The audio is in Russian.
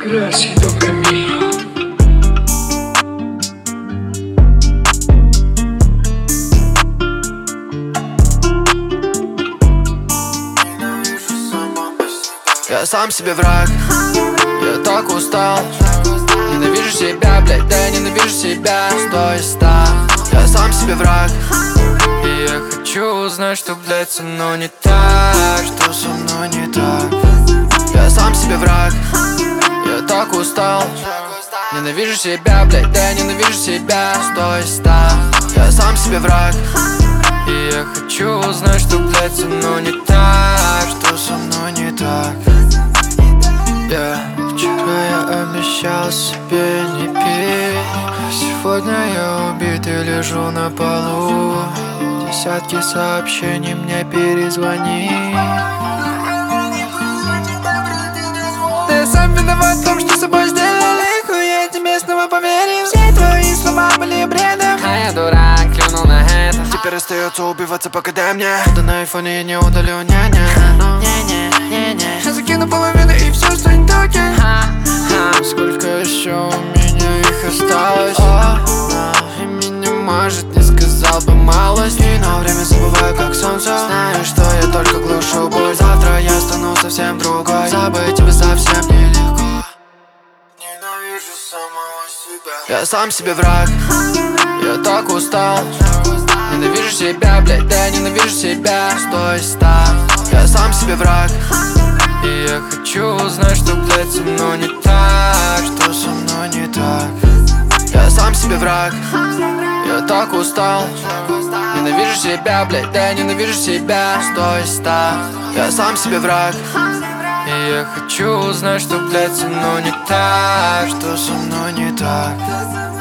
Gracias, toca mío. Я сам себе враг, я так устал. Ненавижу себя, блядь, да я ненавижу себя. 100 из 100. Я сам себе враг, и я хочу узнать, что, блядь, со мной не так. Что со мной не так. Я сам себе враг, я так устал. Ненавижу себя, блядь, да я ненавижу себя. 100 из 100. Я сам себе враг, и я хочу узнать, что, блядь, со мной не так. Что со мной не так. Вчера я обещал себе не пить. Сегодня я убит и лежу на полу. Десятки сообщений, мне перезвони. Ты сам виноват в том, что с собой сделали. Хуя тебе снова поверил. Все твои слова были бредом, а я дурак, клюнул на это. Теперь остается убиваться, пока дай мне. Да на айфоне я не удалю, не-не. Я закину половину и все станет токи. Сколько еще у меня их осталось? И меня может, не сказал бы малость. И на время забываю, как солнце. Знаю, что я только глушу боль. Завтра я стану совсем другой. Забыть тебя совсем нелегко. Ненавижу самого себя. Я сам себе враг, я так устал. Ненавижу себя, блядь, да я ненавижу себя. 100 из 100. Я сам себе враг, и я хочу узнать, что, блядь, со мной не так. Что со мной не так. Я сам себе враг, я так устал. Ненавижу себя, блядь, да я ненавижу себя. 100 из 100. Я сам себе враг, и я хочу узнать, что, блядь, со мной не так. Что со мной не так.